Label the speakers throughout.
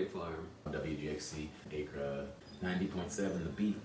Speaker 1: State Farm.
Speaker 2: WGXC, Acra, 90.7 The Beat.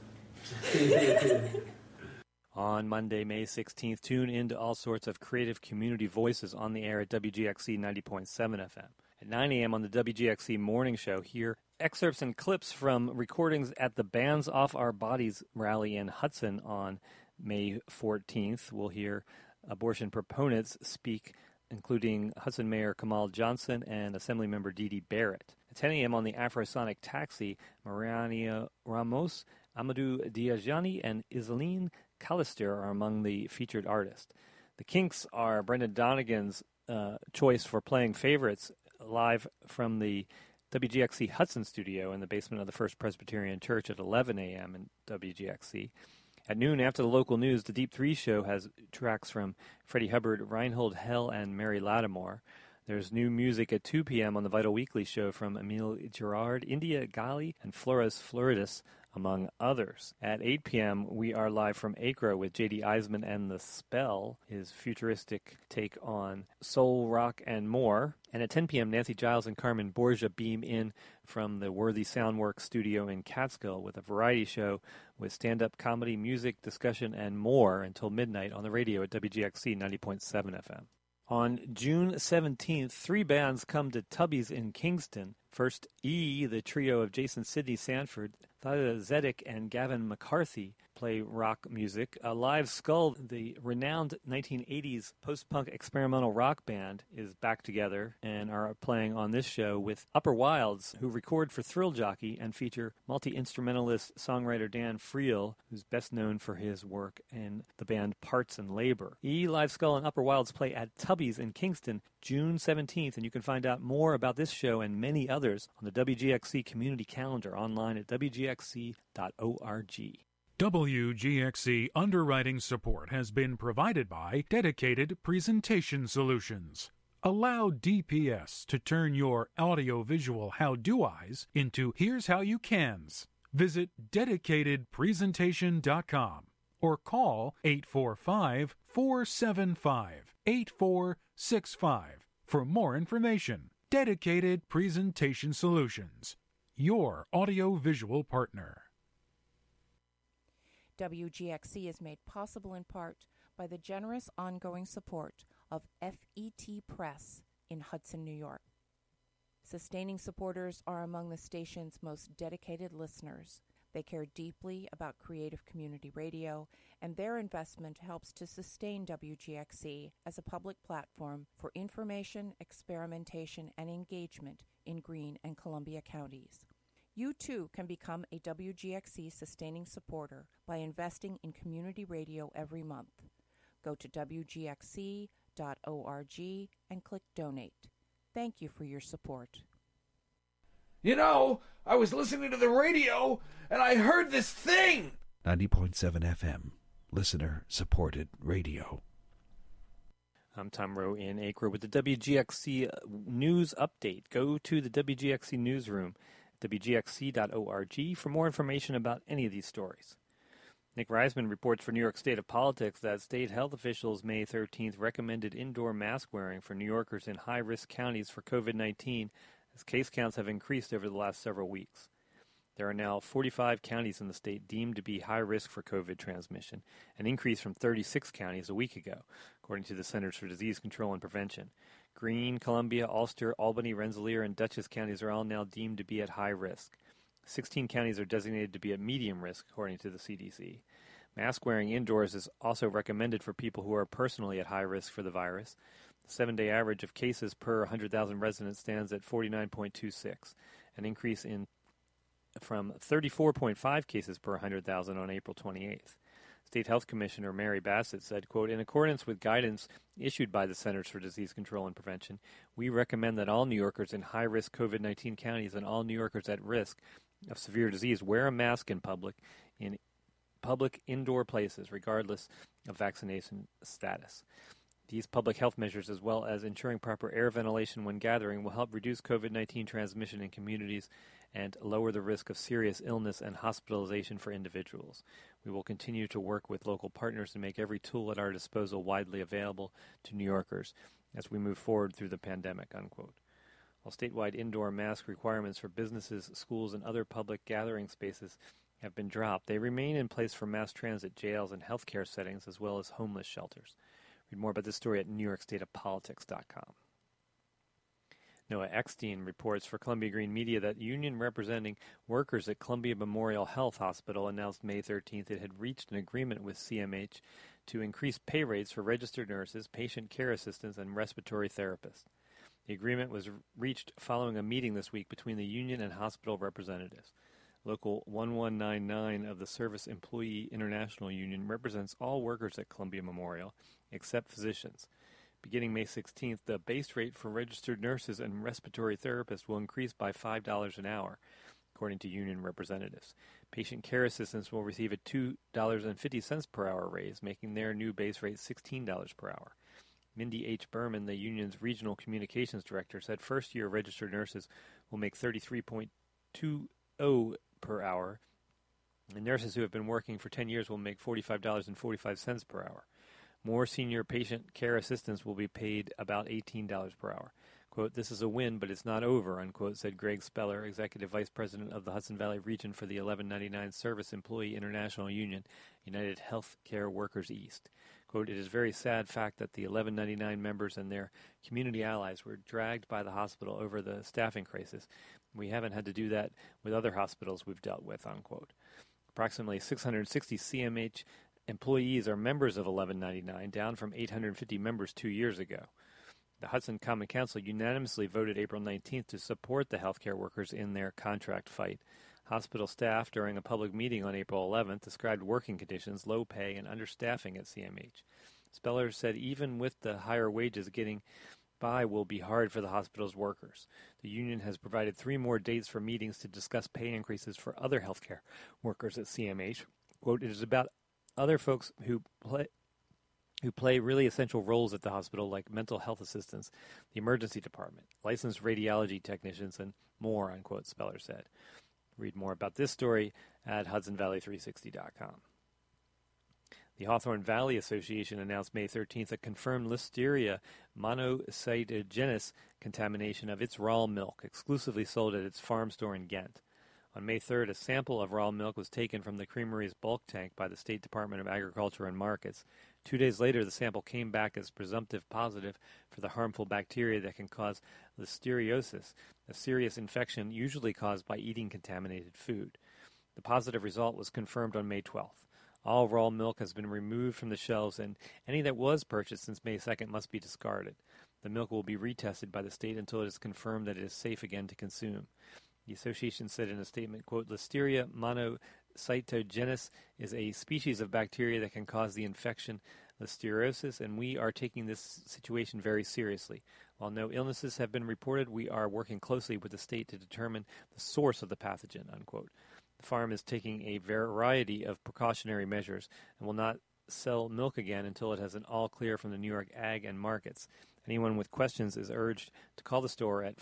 Speaker 3: On Monday, May 16th, tune in to all sorts of creative community voices on the air at WGXC 90.7 FM. At 9 a.m. on the WGXC Morning Show, hear excerpts and clips from recordings at the Bands Off Our Bodies rally in Hudson on May 14th. We'll hear abortion proponents speak, including Hudson Mayor Kamal Johnson and Assemblymember Dee Dee Barrett. At 10 a.m. on the Afrosonic Taxi, Mariana Ramos, Amadou Diajani, and Iseline Callister are among the featured artists. The Kinks are Brendan Donegan's choice for playing favorites live from the WGXC Hudson studio in the basement of the First Presbyterian Church at 11 a.m. in WGXC. At noon, after the local news, the Deep Three Show has tracks from Freddie Hubbard, Reinhold Hell, and Mary Lattimore. There's new music at 2 p.m. on the Vital Weekly Show from Emile Girard, India Gali, and Flores Floridis, among others. At 8 p.m., we are live from Acra with J.D. Eisman and The Spell, his futuristic take on soul, rock, and more. And at 10 p.m., Nancy Giles and Carmen Borgia beam in from the Worthy Soundworks studio in Catskill with a variety show with stand-up comedy, music, discussion, and more until midnight on the radio at WGXC 90.7 FM. On June 17th, 3 bands come to Tubby's in Kingston. First, the trio of Jason Sidney Sanford, Thalia Zedek, and Gavin McCarthy play rock music. Live Skull, the renowned 1980s post-punk experimental rock band, is back together and are playing on this show with Upper Wilds, who record for Thrill Jockey and feature multi-instrumentalist songwriter Dan Friel, who's best known for his work in the band Parts and Labor. Live Skull and Upper Wilds play at Tubby's in Kingston June 17th, and you can find out more about this show and many others on the WGXC community calendar online at wgxc.org.
Speaker 4: WGXC underwriting support has been provided by Dedicated Presentation Solutions. Allow DPS to turn your audiovisual how-do-eyes into here's how you cans. Visit dedicatedpresentation.com or call 845-475-8465 for more information. Dedicated Presentation Solutions, your audiovisual partner.
Speaker 5: WGXC is made possible in part by the generous ongoing support of FET Press in Hudson, New York. Sustaining supporters are among the station's most dedicated listeners. They care deeply about creative community radio, and their investment helps to sustain WGXC as a public platform for information, experimentation, and engagement in Greene and Columbia counties. You too can become a WGXC sustaining supporter by investing in community radio every month. Go to WGXC.org and click Donate. Thank you for your support.
Speaker 6: You know, I was listening to the radio and I heard this thing!
Speaker 7: 90.7 FM, listener-supported radio.
Speaker 3: I'm Tom Rowe in Acre with the WGXC News Update. Go to the WGXC Newsroom, WGXC.org, for more information about any of these stories. Nick Reisman reports for New York State of Politics that state health officials May 13th recommended indoor mask wearing for New Yorkers in high-risk counties for COVID-19 as case counts have increased over the last several weeks. There are now 45 counties in the state deemed to be high risk for COVID transmission, an increase from 36 counties a week ago, according to the Centers for Disease Control and Prevention. Greene, Columbia, Ulster, Albany, Rensselaer, and Dutchess counties are all now deemed to be at high risk. 16 counties are designated to be at medium risk, according to the CDC. Mask wearing indoors is also recommended for people who are personally at high risk for the virus. The 7-day average of cases per 100,000 residents stands at 49.26, an increase from 34.5 cases per 100,000 on April 28th. State Health Commissioner Mary Bassett said, quote, "In accordance with guidance issued by the Centers for Disease Control and Prevention, we recommend that all New Yorkers in high-risk COVID-19 counties and all New Yorkers at risk of severe disease wear a mask in public indoor places, regardless of vaccination status. These public health measures, as well as ensuring proper air ventilation when gathering, will help reduce COVID-19 transmission in communities and lower the risk of serious illness and hospitalization for individuals. We will continue to work with local partners to make every tool at our disposal widely available to New Yorkers as we move forward through the pandemic," unquote. while statewide indoor mask requirements for businesses, schools, and other public gathering spaces have been dropped. They remain in place for mass transit, jails, and healthcare settings, as well as homeless shelters. Read more about this story at NewYorkStateOfPolitics.com. Noah Eckstein reports for Columbia Green Media that union representing workers at Columbia Memorial Health Hospital announced May 13th it had reached an agreement with CMH to increase pay rates for registered nurses, patient care assistants, and respiratory therapists. The agreement was reached following a meeting this week between the union and hospital representatives. Local 1199 of the Service Employee International Union represents all workers at Columbia Memorial, except physicians. Beginning May 16th, the base rate for registered nurses and respiratory therapists will increase by $5 an hour, according to union representatives. Patient care assistants will receive a $2.50 per hour raise, making their new base rate $16 per hour. Mindy H. Berman, the union's regional communications director, said first-year registered nurses will make $33.20 per hour, and nurses who have been working for 10 years will make $45.45 per hour. More senior patient care assistants will be paid about $18 per hour. Quote, "This is a win, but it's not over," unquote, said Greg Speller, Executive Vice President of the Hudson Valley region for the 1199 Service Employee International Union, United Healthcare Workers East. Quote, "It is a very sad fact that the 1199 members and their community allies were dragged by the hospital over the staffing crisis. We haven't had to do that with other hospitals we've dealt with," unquote. Approximately 660 CMH employees are members of 1199, down from 850 members 2 years ago. The Hudson Common Council unanimously voted April 19th to support the healthcare workers in their contract fight. Hospital staff, during a public meeting on April 11th, described working conditions, low pay, and understaffing at CMH. Speller said even with the higher wages, getting by will be hard for the hospital's workers. The union has provided 3 more dates for meetings to discuss pay increases for other healthcare workers at CMH. Quote, "It is about other folks who play really essential roles at the hospital, like mental health assistants, the emergency department, licensed radiology technicians, and more," unquote, Speller said. Read more about this story at HudsonValley360.com. The Hawthorne Valley Association announced May 13th a confirmed Listeria monocytogenes contamination of its raw milk, exclusively sold at its farm store in Ghent. On May 3rd, a sample of raw milk was taken from the creamery's bulk tank by the State Department of Agriculture and Markets. 2 days later, the sample came back as presumptive positive for the harmful bacteria that can cause listeriosis, a serious infection usually caused by eating contaminated food. The positive result was confirmed on May 12th. All raw milk has been removed from the shelves, and any that was purchased since May 2nd must be discarded. The milk will be retested by the state until it is confirmed that it is safe again to consume. The association said in a statement, quote, "Listeria monocytogenes is a species of bacteria that can cause the infection listeriosis, and we are taking this situation very seriously. While no illnesses have been reported, we are working closely with the state to determine the source of the pathogen," unquote. The farm is taking a variety of precautionary measures and will not sell milk again until it has an all clear from the New York Ag and Markets. Anyone with questions is urged to call the store at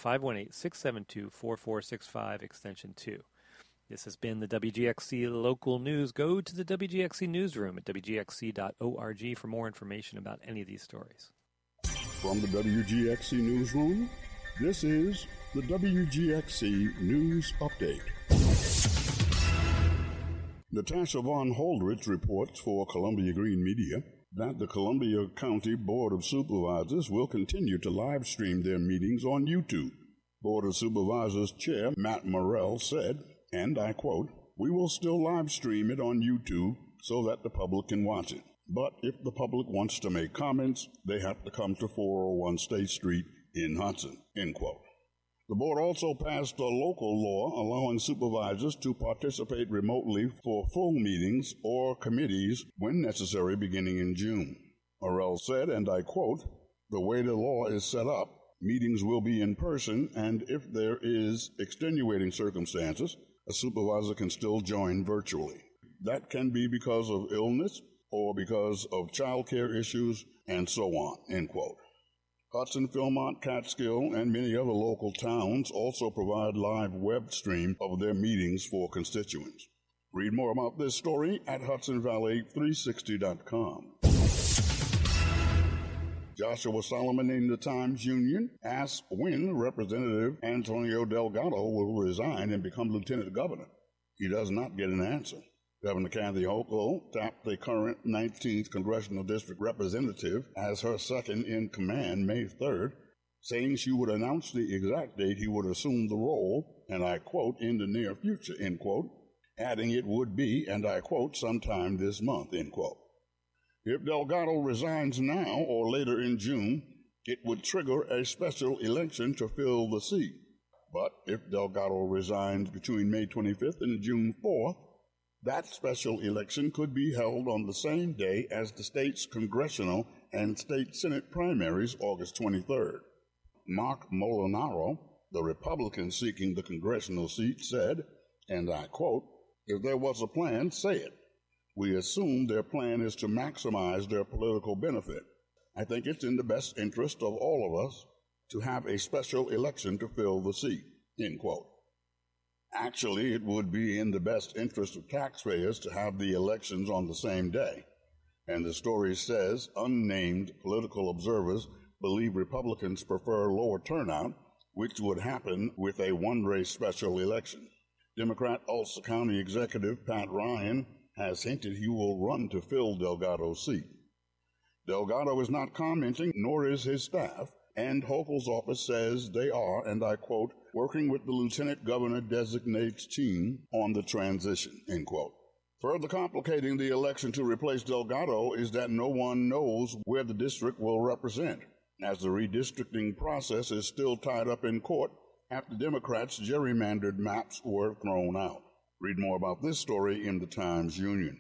Speaker 3: 518-672-4465, extension 2. This has been the WGXC Local News. Go to the WGXC Newsroom at WGXC.org for more information about any of these stories.
Speaker 1: From the WGXC Newsroom, this is the WGXC News Update. Natasha Von Holdridge reports for Columbia Green Media that the Columbia County Board of Supervisors will continue to live stream their meetings on YouTube. Board of Supervisors Chair Matt Morrell said, and I quote, "We will still live stream it on YouTube so that the public can watch it. But if the public wants to make comments, they have to come to 401 State Street in Hudson," end quote. The board also passed a local law allowing supervisors to participate remotely for full meetings or committees when necessary beginning in June. Morrell said, and I quote, "The way the law is set up, meetings will be in person, and if there is extenuating circumstances, a supervisor can still join virtually. That can be because of illness or because of child care issues and so on," end quote. Hudson, Philmont, Catskill, and many other local towns also provide live web stream of their meetings for constituents. Read more about this story at HudsonValley360.com. Joshua Solomon in the Times-Union asked when Representative Antonio Delgado will resign and become lieutenant governor. He does not get an answer. Governor Kathy Hochul tapped the current 19th Congressional District representative as her second in command May 3rd, saying she would announce the exact date he would assume the role, and I quote, in the near future, end quote, adding it would be, and I quote, sometime this month, end quote. If Delgado resigns now or later in June, it would trigger a special election to fill the seat. But if Delgado resigns between May 25th and June 4th, that special election could be held on the same day as the state's congressional and state Senate primaries, August 23rd. Mark Molinaro, the Republican seeking the congressional seat, said, and I quote, if there was a plan, say it. We assume their plan is to maximize their political benefit. I think it's in the best interest of all of us to have a special election to fill the seat, end quote. Actually, it would be in the best interest of taxpayers to have the elections on the same day. And the story says unnamed political observers believe Republicans prefer lower turnout, which would happen with a one-race special election. Democrat Ulster County Executive Pat Ryan has hinted he will run to fill Delgado's seat. Delgado is not commenting, nor is his staff, and Hochul's office says they are, and I quote, working with the lieutenant governor designate's team on the transition, end quote. Further complicating the election to replace Delgado is that no one knows where the district will represent, as the redistricting process is still tied up in court after Democrats' gerrymandered maps were thrown out. Read more about this story in the Times-Union.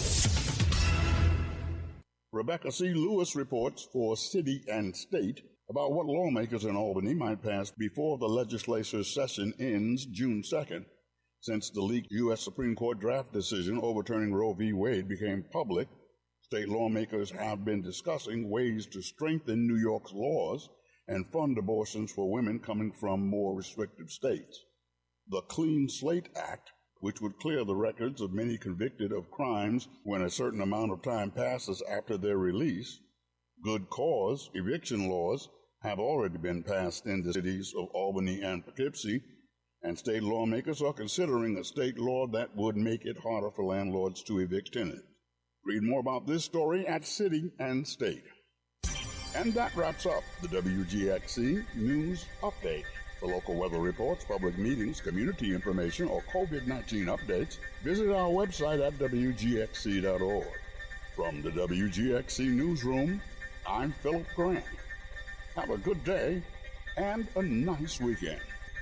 Speaker 1: Rebecca C. Lewis reports for City and State about what lawmakers in Albany might pass before the legislature's session ends June 2nd. Since the leaked U.S. Supreme Court draft decision overturning Roe v. Wade became public, state lawmakers have been discussing ways to strengthen New York's laws and fund abortions for women coming from more restrictive states. The Clean Slate Act, which would clear the records of many convicted of crimes when a certain amount of time passes after their release. Good cause eviction laws have already been passed in the cities of Albany and Poughkeepsie, and state lawmakers are considering a state law that would make it harder for landlords to evict tenants. Read more about this story at City and State. And that wraps up the WGXC News Update. For local weather reports, public meetings, community information, or COVID-19 updates, visit our website at WGXC.org. From the WGXC Newsroom, I'm Philip Grant. Have a good day and a nice weekend.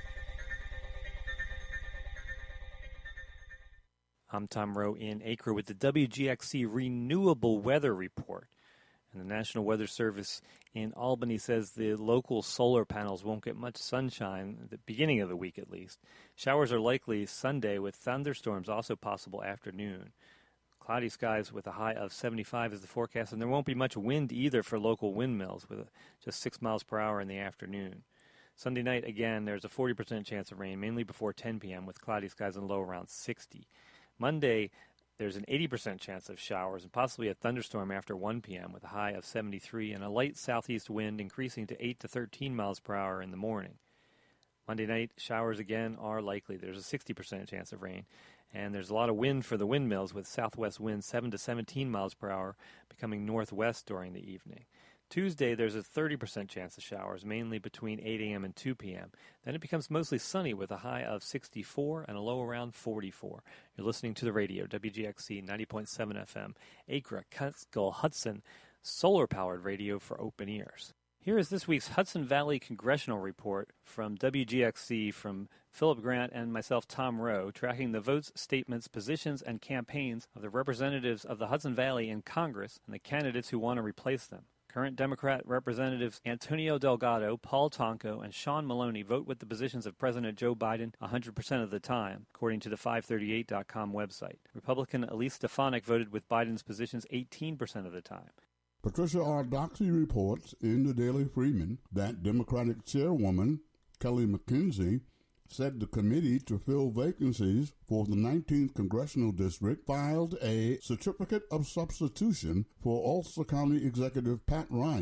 Speaker 3: I'm Tom Rowe in Acre with the WGXC Renewable Weather Report. And the National Weather Service in Albany says the local solar panels won't get much sunshine at the beginning of the week at least. Showers are likely Sunday with thunderstorms also possible afternoon. Cloudy skies with a high of 75 is the forecast, and there won't be much wind either for local windmills with just 6 miles per hour in the afternoon. Sunday night, again, there's a 40% chance of rain, mainly before 10 p.m. with cloudy skies and low around 60. Monday, there's an 80% chance of showers and possibly a thunderstorm after 1 p.m. with a high of 73 and a light southeast wind increasing to 8 to 13 miles per hour in the morning. Monday night, showers again are likely. There's a 60% chance of rain, and there's a lot of wind for the windmills with southwest winds 7 to 17 miles per hour becoming northwest during the evening. Tuesday, there's a 30% chance of showers, mainly between 8 a.m. and 2 p.m. Then it becomes mostly sunny with a high of 64 and a low around 44. You're listening to the radio, WGXC 90.7 FM, Acre, Catskill, Hudson, solar-powered radio for open ears. Here is this week's Hudson Valley Congressional Report from WGXC from Philip Grant and myself, Tom Rowe, tracking the votes, statements, positions, and campaigns of the representatives of the Hudson Valley in Congress and the candidates who want to replace them. Current Democrat Representatives Antonio Delgado, Paul Tonko, and Sean Maloney vote with the positions of President Joe Biden 100% of the time, according to the 538.com website. Republican Elise Stefanik voted with Biden's positions 18% of the time.
Speaker 1: Patricia R. Doxey reports in the Daily Freeman that Democratic Chairwoman Kelly McKenzie said the committee to fill vacancies for the 19th Congressional District filed a certificate of substitution for Ulster County Executive Pat Ryan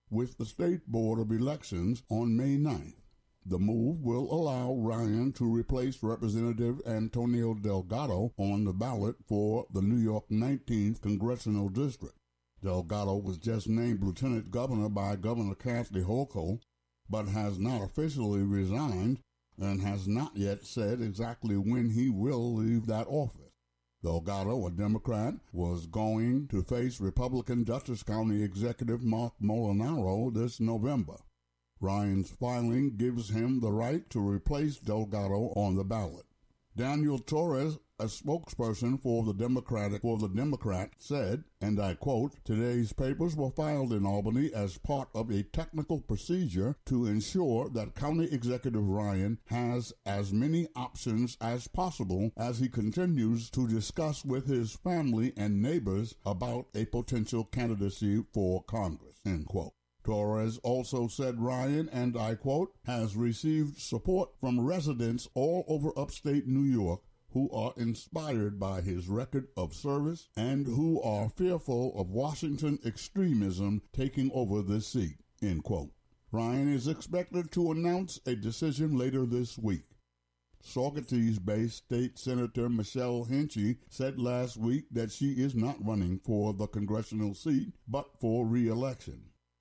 Speaker 1: with the State Board of Elections on May 9th. The move will allow Ryan to replace Representative Antonio Delgado on the ballot for the New York 19th Congressional District. Delgado was just named lieutenant governor by Governor Kathy Hochul, but has not officially resigned and has not yet said exactly when he will leave that office. Delgado, a Democrat, was going to face Republican Dutchess County Executive Mark Molinaro this November. Ryan's filing gives him the right to replace Delgado on the ballot. Daniel Torres, a spokesperson for the Democrat, said, and I quote, "Today's papers were filed in Albany as part of a technical procedure to ensure that County Executive Ryan has as many options as possible as he continues to discuss with his family and neighbors about a potential candidacy for Congress," end quote. Torres also said Ryan, and I quote, "has received support from residents all over upstate New York who are inspired by his record of service and who are fearful of Washington extremism taking over this seat," end quote. Ryan is expected to announce a decision later this week. Saugerties-based State Senator Michelle Hinchy said last week that she is not running for the congressional seat, but for re-election.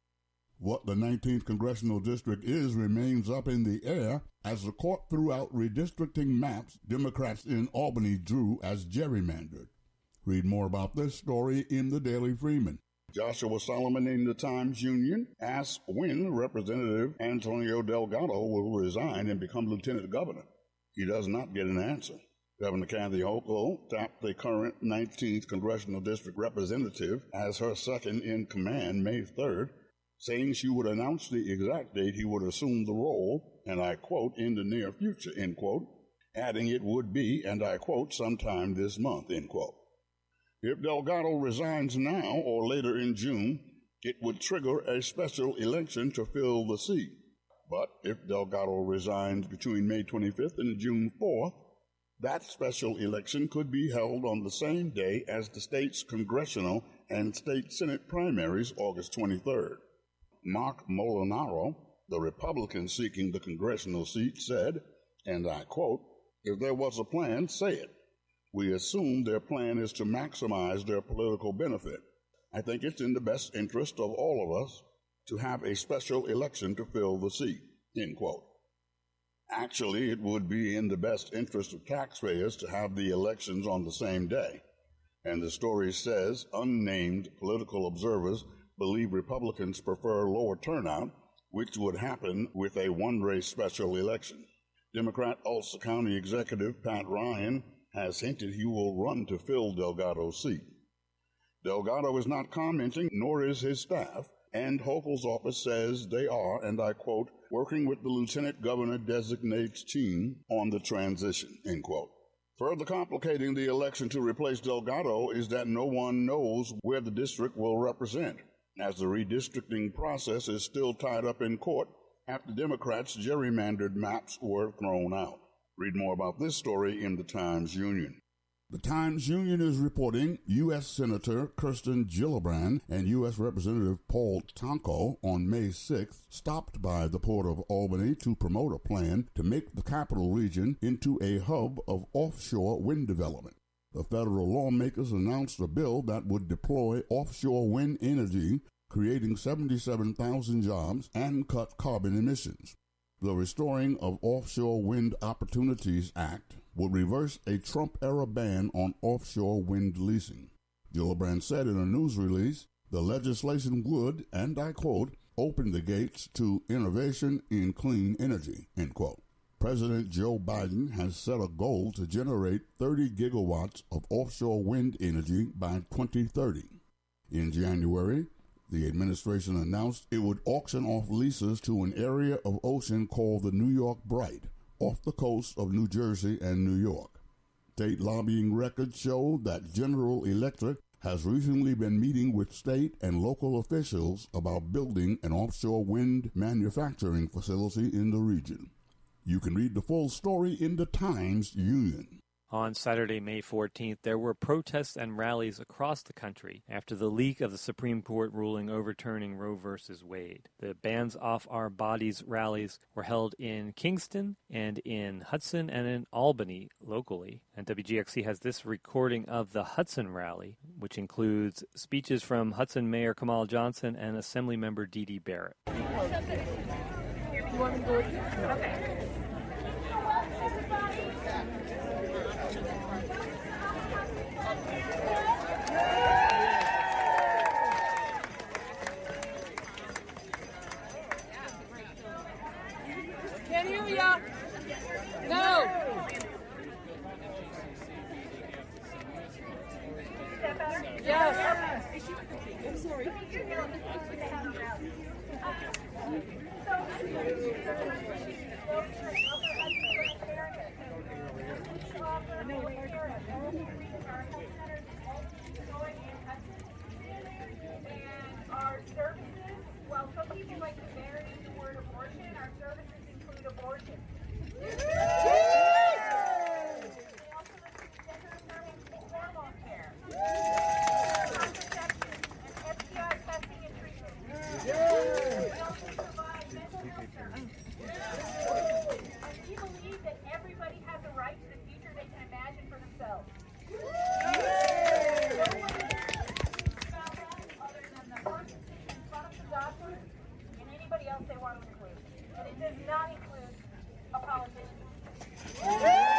Speaker 1: What the 19th Congressional District is remains up in the air as the court threw out redistricting maps Democrats in Albany drew as gerrymandered. Read more about this story in the Daily Freeman. Joshua Solomon in the Times-Union asks when Representative Antonio Delgado will resign and become lieutenant governor. He does not get an answer. Governor Kathy Hochul tapped the current 19th Congressional District representative as her second in command May 3rd, saying she would announce the exact date he would assume the role, and I quote, "in the near future," end quote, adding it would be, and I quote, "sometime this month," end quote. If Delgado resigns now or later in June, it would trigger a special election to fill the seat. But if Delgado resigns between May 25th and June 4th, that special election could be held on the same day as the state's congressional and state Senate primaries, August 23rd. Mark Molinaro, the Republican seeking the congressional seat, said, and I quote, "If there was a plan, say it. We assume their plan is to maximize their political benefit. I think it's in the best interest of all of us to have a special election to fill the seat," end quote. Actually, it would be in the best interest of taxpayers to have the elections on the same day. And the story says unnamed political observers believe Republicans prefer lower turnout, which would happen with a one-race special election. Democrat Ulster County Executive Pat Ryan has hinted he will run to fill Delgado's seat. Delgado is not commenting, nor is his staff, and Hochul's office says they are, and I quote, "working with the lieutenant governor designate's team on the transition," end quote. Further complicating the election to replace Delgado is that no one knows where the district will represent, as the redistricting process is still tied up in court after Democrats' gerrymandered maps were thrown out. Read more about this story in the Times-Union. The Times-Union is reporting U.S. Senator Kirsten Gillibrand and U.S. Representative Paul Tonko on May 6th stopped by the Port of Albany to promote a plan to make the capital region into a hub of offshore wind development. The federal lawmakers announced a bill that would deploy offshore wind energy, creating 77,000 jobs and cut carbon emissions. The Restoring of Offshore Wind Opportunities Act would reverse a Trump-era ban on offshore wind leasing. Gillibrand said in a news release, the legislation would, and I quote, "open the gates to innovation in clean energy," end quote. President Joe Biden has set a goal to generate 30 gigawatts of offshore wind energy by 2030. In January, the administration announced it would auction off leases to an area of ocean called the New York Bight, off the coast of New Jersey and New York. State lobbying records show that General Electric has recently been meeting with state and local officials about building an offshore wind manufacturing facility in the region. You can read the full story in the Times-Union.
Speaker 3: On Saturday, May 14th, there were protests and rallies across the country after the leak of the Supreme Court ruling overturning Roe v. Wade. The Bands Off Our Bodies rallies were held in Kingston and in Hudson and in Albany locally. And WGXC has this recording of the Hudson rally, which includes speeches from Hudson Mayor Kamal Johnson and Assembly Member Dee Dee Barrett.
Speaker 8: You want me to go with you? Okay. Can't hear ya. No. Yes. I'm sorry.
Speaker 9: Our services, well, some people like to bury the word abortion. Our services include abortion. They also include gender-affirming hormone care, contraception, and STI testing and treatment. We also provide mental health services. And we believe that everybody has a right to the future they can imagine for themselves. Doctors and anybody else they want to include. But it does not include a politician. Now,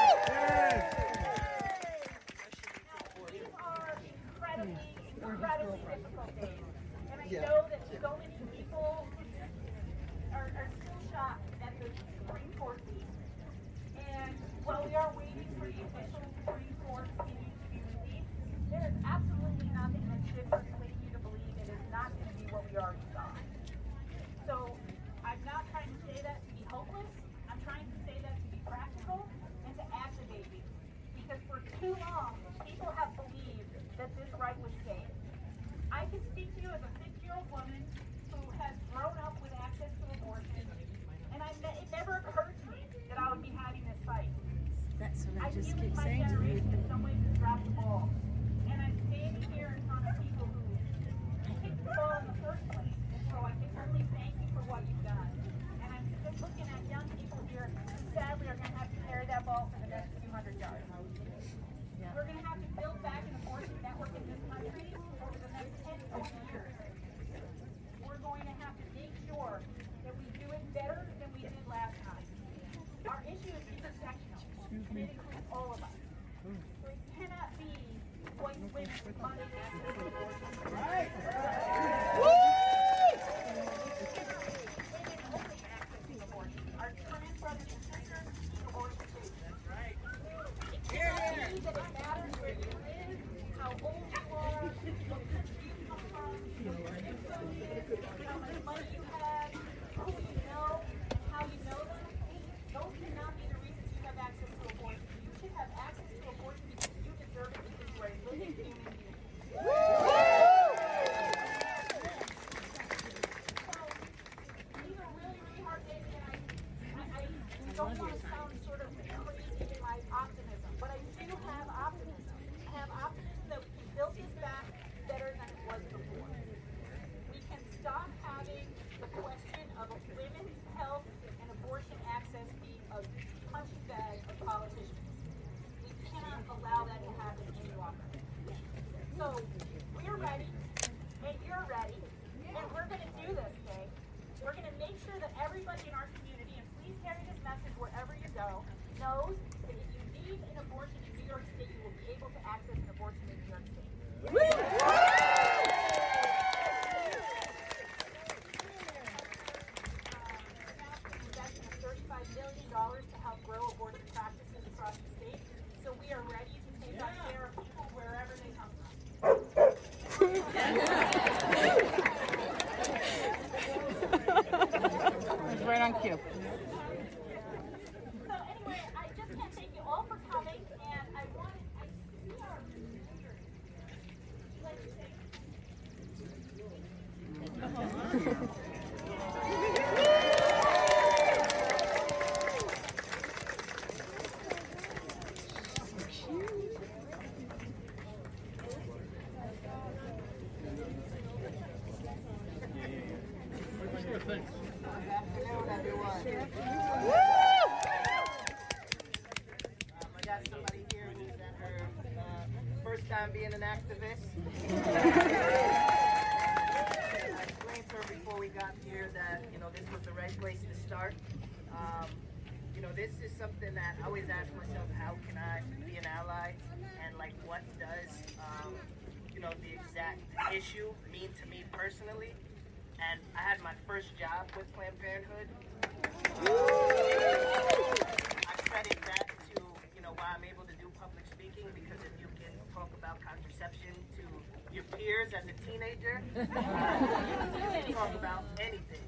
Speaker 9: these are incredibly difficult days. And I know that so many people are still shocked at the Supreme Court leak. And while we are waiting for the official Supreme Court opinion to be released, there is absolutely nothing that should persuade you to believe it is not going to be what we already saw. So I'm not trying to say that to be hopeless. I'm trying to say that to be practical and to activate you. Because for too long, people have believed that this right was safe. I can speak to you as a 50-year-old woman who has grown up with access to abortion, and it never occurred to me that I would be having this fight.
Speaker 8: That's what I just
Speaker 9: feel
Speaker 8: keep
Speaker 9: like my
Speaker 8: saying to
Speaker 9: generation
Speaker 8: you.
Speaker 9: in some ways has dropped the ball. And I'm standing here in front of people who kicked the ball in the first place. And so I can only thank you for what you've done. And I'm just looking at young people here who sadly are going to have to carry that ball for the next 200 yards. Yeah. We're going to have to build back an abortion network in this country over the next 10 to 20 years. We're going to have to make sure that we do it better than we did last time. Our issue is intersectional, and it includes all of us. So it cannot be white women with money access to abortion. Right. Women only accessing abortion. Our trans brothers and sisters need abortion too. Right. It cannot be that it matters where you live, how old you are, what country you come from, what your income is, how much money you have, who you know, and how you know them. Those cannot be the reasons you have access to abortion. You should have access to abortion because you deserve it because you are a living human being. So, these are really, really hard days, and I don't want to sound sort of crazy in my optimism, but I do have optimism. I have optimism that we can build this back better than it was before. We can stop having the question of women's health and abortion access being a punching bag of politicians. We cannot allow that to happen any longer. So we're ready, and you're ready, and we're going to do this, okay? We're going to make sure that everybody in our community, and please carry this message wherever you go, knows that if you need an abortion in New York State, you will be able to access an abortion in New York State. Investing $35 million to help grow abortion practices across the state, so we are ready to take on care of people wherever they come from.
Speaker 8: It's right on cue.
Speaker 9: So anyway, I just can't thank you all for coming, and I see our leaders. Would you like to say?
Speaker 10: first time being an activist. I explained to her before we got here that, this was the right place to start. This is something that I always ask myself, how can I be an ally? And what does, the exact issue mean to me personally? And I had my first job with Planned Parenthood. I credit that to, why I'm able to do public speaking, because if you can talk about contraception to your peers as a teenager, you can talk about anything.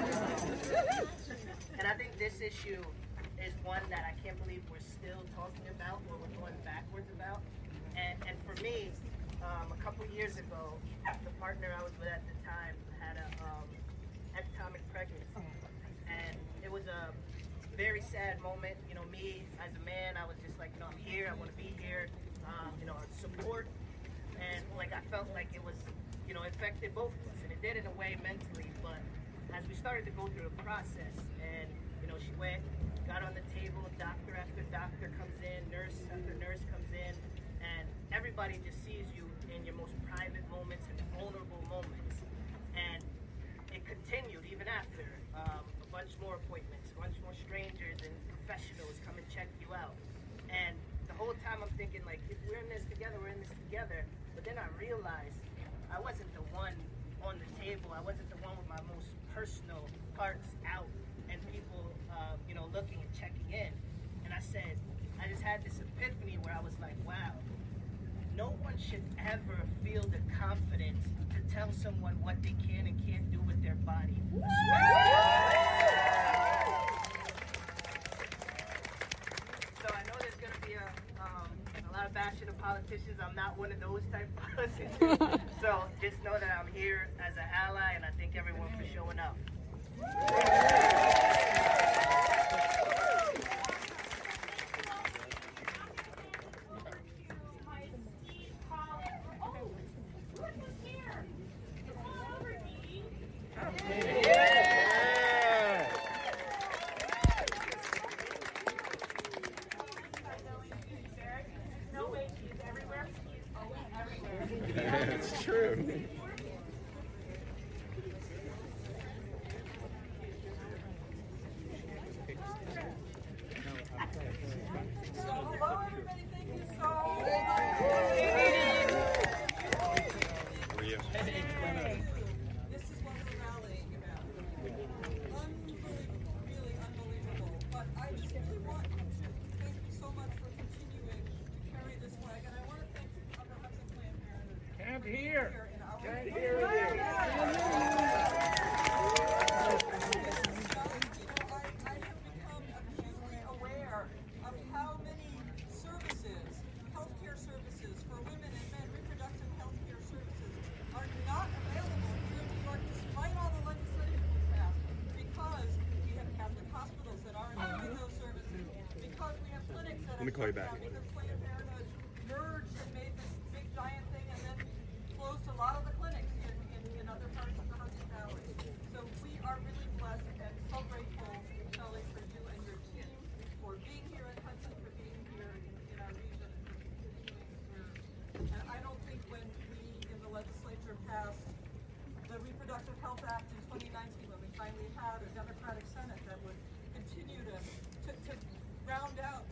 Speaker 10: And I think this issue is one that I can't believe we're still talking about, or we're going backwards about. And for me, a couple years ago, the partner I was with at the time had a ectopic pregnancy, and it was a very sad moment. Me as a man, I was just like, I'm here, I want to be here, support, and I felt like it was, affected both of us, and it did in a way mentally. But as we started to go through the process, and she went, got on the table, doctor after doctor comes in, nurse after nurse comes in, and everybody just sees you in your most private moments and vulnerable moments. And it continued even after a bunch more appointments, a bunch more strangers and professionals come and check you out. And the whole time I'm thinking, if we're in this together, we're in this together. But then I realized I wasn't the one on the table. I wasn't the one with my most personal parts out and people, looking and checking in. And I just had this epiphany where I was like, wow, no one should ever feel the confidence to tell someone what they can and can't do with their body. So I know there's going to be a lot of bashing of politicians. I'm not one of those type of politicians. So just know that I'm here as an ally, and I thank everyone for showing up.
Speaker 11: It's true.
Speaker 12: Hello, everybody. Thank you so much. This is what we're rallying about. Unbelievable, really unbelievable. But I just really want to thank you so much for continuing to carry this flag. And I want to thank Upper Hudson Planned Parenthood.
Speaker 6: Can't hear.
Speaker 12: Can't hear you. Healthcare services for women and men, reproductive healthcare services are not available here in New York despite all the legislation we passed, because we have Catholic hospitals that aren't doing those services, because we have clinics that are shut down, because Planned Parenthood merged and made this big giant thing and then closed a lot of the clinics in other parts of the Hudson Valley. So we are really blessed and so grateful, Shelley, for you and your team, for being here in Hudson, for being here in our region. And I don't think when we in the legislature passed the Reproductive Health Act in 2019, when we finally had a Democratic Senate that would continue to round out